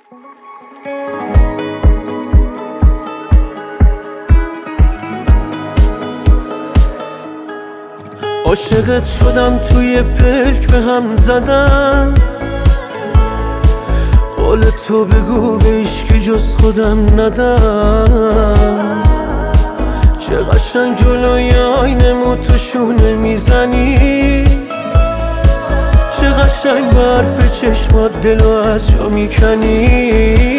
عاشقت شدم توی پلک به هم زدم، قول تو بگو به هیچکی جز خودم ندم. چه قشنگ جلوی آینه تو شونه میزنی، چه قشنگ به حرف چشمات دلو از جا میکنی.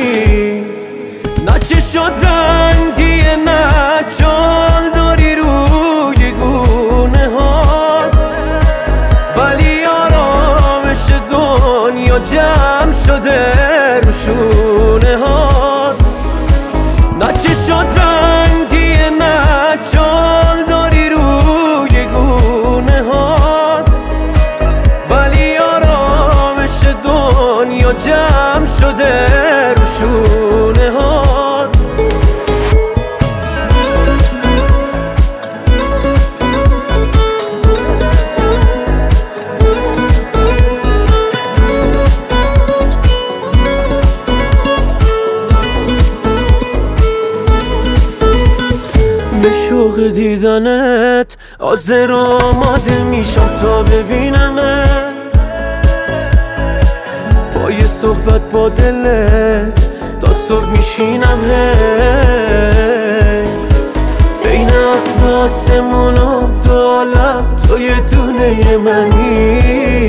نه چشات رنگیه نه جال داری روی گونه ها، ولی آرامش دنیا جمع شده رو شونه ها. نه چشات رنگیه نه جال داری روی گونه ها، ولی آرامش دنیا جمع شده رو شونه ها. به شوق دیدنت حاضر آماده میشم تا ببینمت، پای صحبت با دلت تا صبح میشینم. بین هفت آسمون و دو عالم تو یه دونه منی،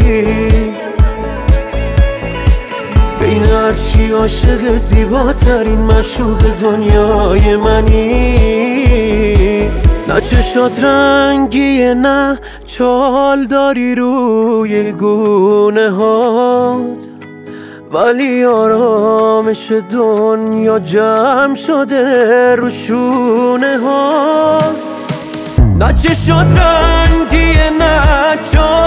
بین هرچی عاشق زیباترین مشوق دنیای منی. نه چشات رنگیه نه چال داری روی گونه هات، ولی آرامش دنیا جمع شده رو شونه هات. نه چشات رنگیه نه چال